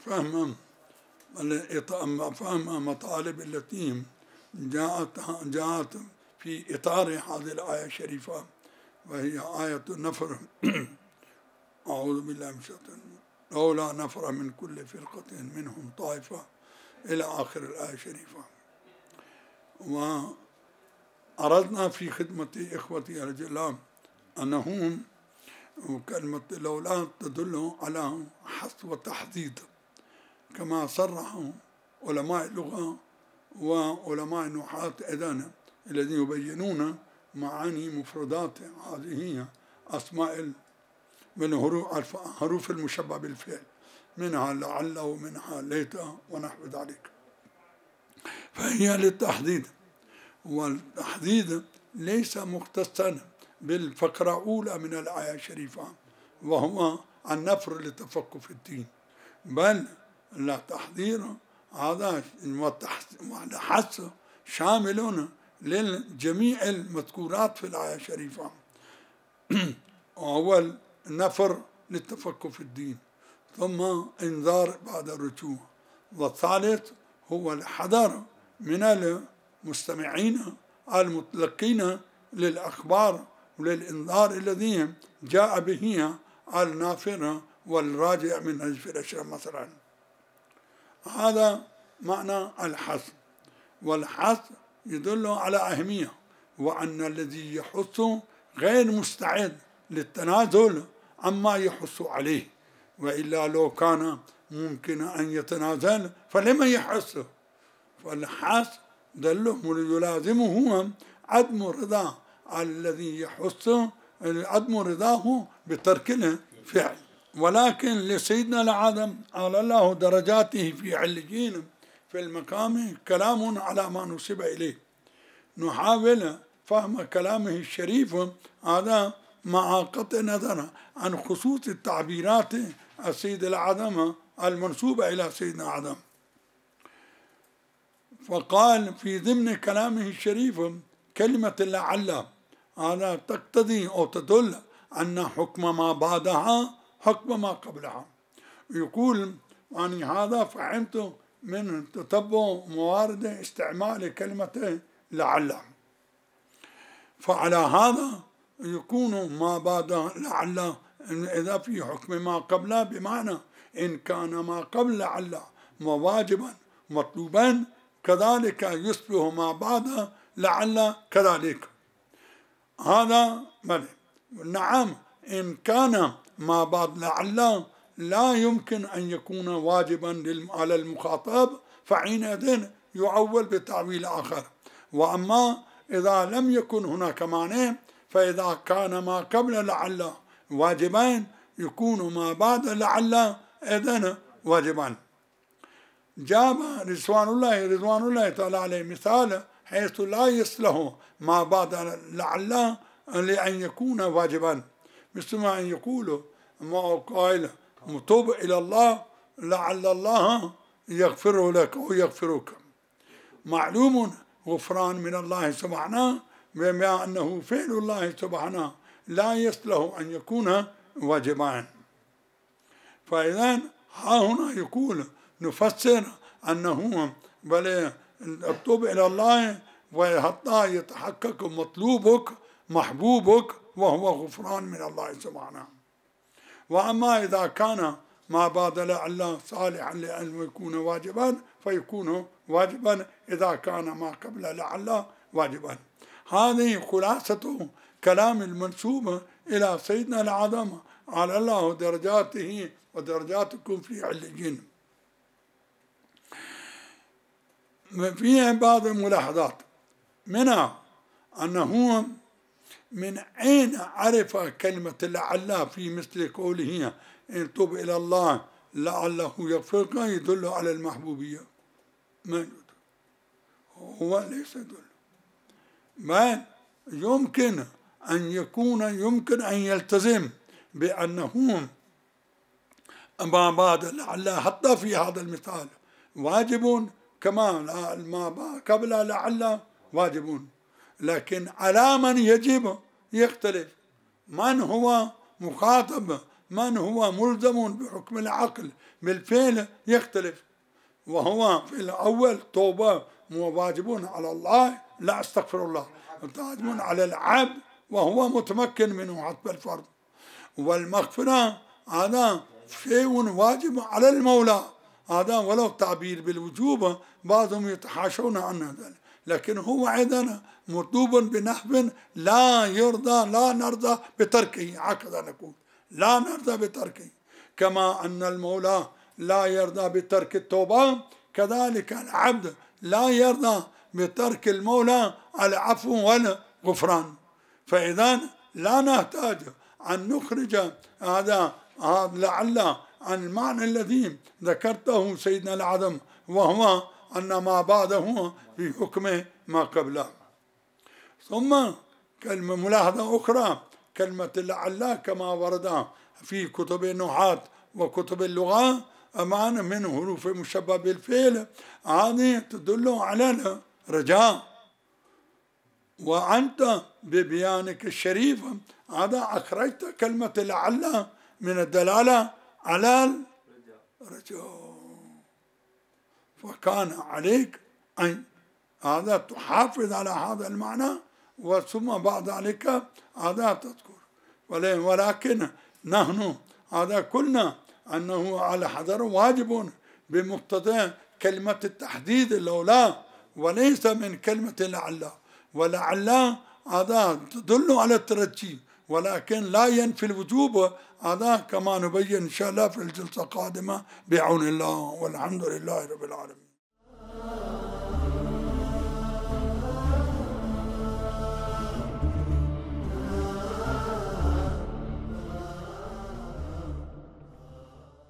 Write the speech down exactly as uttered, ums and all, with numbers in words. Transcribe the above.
فهم فهم مطالب التي جاءت جاءت في إطار هذه الآية الشريفة، وهي آية النفر. أعوذ بالله من الشيطان، لولا نفر من كل فرقة منهم طائفة إلى آخر الآية الشريفة. وأردنا في خدمة إخوتي الجلال أنهم كلمة لولا تدل على حث وتحديد، كما صرح علماء اللغة وعلماء النحاة أيضا الذين يبينون معاني مفردات هذه أسماء من حروف المشبه بالفعل، منها لعل ومنها ليت ونحو ذلك، فهي للتحديد. والتحديد ليس مختصا بالفقرة الأولى من الآية الشريفة وهو النفر للتفقه في الدين، بل لا تحذير هذا والحث شامل لجميع المذكورات في الآية الشريفة. أول نفر للتفقه في الدين، ثم انذار بعد الرجوع، والثالث هو الحذر من المستمعين المتلقين للأخبار وللإنذار الذي جاء به النافر والراجع من نجف الأشرار مثلا. هذا معنى الحث، والحث يدل على أهمية، وأن الذي يحث غير مستعد للتنازل عما يحث عليه، وإلا لو كان ممكن أن يتنازل فلما يحث؟ فالحث دله يلازمه عدم الرضا الذي يحث، عدم رضاه بترك الفعل. ولكن لسيدنا العظم على الله درجاته في عليين في المقام كلام على ما نسب إليه، نحاول فهم كلامه الشريف هذا مع قطع نظر عن خصوص التعبيرات السيد العظم المنسوبة إلى سيدنا العظم. فقال في ضمن كلامه الشريف كلمة لعل، هذا تقتضي أو تدل أن حكم ما بعدها حكم ما قبلها. يقول يعني هذا فهمت من تتبع موارد استعمال كلمة لعل، فعلى هذا يكون ما بعد لعل إذا في حكم ما قبله، بمعنى إن كان ما قبل لعل واجبا مطلوبا كذلك يصبح ما بعد لعل كذلك. هذا بلى. نعم، إن كان ما بعد لعل لا يمكن أن يكون واجبا على المخاطب فحينئذ يعول بتعويل آخر. وأما إذا لم يكن هناك مانع، فإذا كان ما قبل لعل واجبان يكون ما بعد لعل إذن واجبان. جاب رضوان الله رضوان الله تعالى عليه مثال حيث لا يصلح ما بعد لعل لأن يكون واجبا، مثل ما أن يقول ما قائل متوب إلى الله لعل الله يغفر لك أو يغفرك. معلوم غفران من الله سبحانه، بما أنه فعل الله سبحانه لا يصلح أن يكون واجبا. فإذا ها هنا يقول نفسر أنه بل التوب إلى الله وحتى يتحقق مطلوبك محبوبك وهو غفران من الله سبحانه. وأما إذا كان ما بعد لعل صالحا لأن يكون واجبا فيكون واجبا إذا كان ما قبل لعل واجبا. هذه خلاصة كلام المنسوب إلى سيدنا العظم على الله درجاته ودرجاتكم في عليين. فيها بعض الملاحظات، منها أنه من أين عرف كلمة لعل في مثل قوله إن تب إلى الله لعله يغفرك يدل على المحبوبية؟ ما يدل، هو ليس يدل، بل يمكن أن يكون يمكن أن يلتزم بأنه ما بعد لعل حتى في هذا المثال واجب كما ما قبل لعل واجب، لكن على من يجب يختلف. من هو مخاطب من هو ملزم بحكم العقل بالفعل يختلف، وهو في الأول توبة واجب على الله، لا استغفر الله، واجب على العبد وهو متمكن منه حسب الفرض، والمغفرة هذا شيء واجب على المولى، هذا ولو تعبير بالوجوب بعضهم يتحاشون عن ذلك، لكن هو عندنا مطلوب بنحو لا يرضى لا نرضى بتركه، هكذا نقول لا نرضى بتركه، كما أن المولى لا يرضى بترك التوبة، كذلك العبد لا يرضى بترك المولى العفو والغفران. فإذا لا نحتاج أن نخرج هذا لعل عن المعنى الذي ذكرته سيدنا العظم، وهو أن ما بعده في حكم ما قبله. ثم كلمة ملاحظة أخرى، كلمة لعل كما ورد في كتب النحاة وكتب اللغة أمان من حروف مشبه بالفعل، هذه تدل على الرجاء، وأنت ببيانك الشريف هذا أخرجت كلمة لعل من الدلالة على الرجاء، فكان عليك أن هذا تحافظ على هذا المعنى، وثم بعد ذلك هذا تذكر. ولكن نحن هذا قلنا أنه على حذر واجب بمقتضى كلمة التحديد الأولى، وليس من كلمة لعل، ولعل هذا تدل على الترجي ولكن لا ينفي الوجوب، هذا كما نبين إن شاء الله في الجلسة القادمة بعون الله، والحمد لله رب العالمين.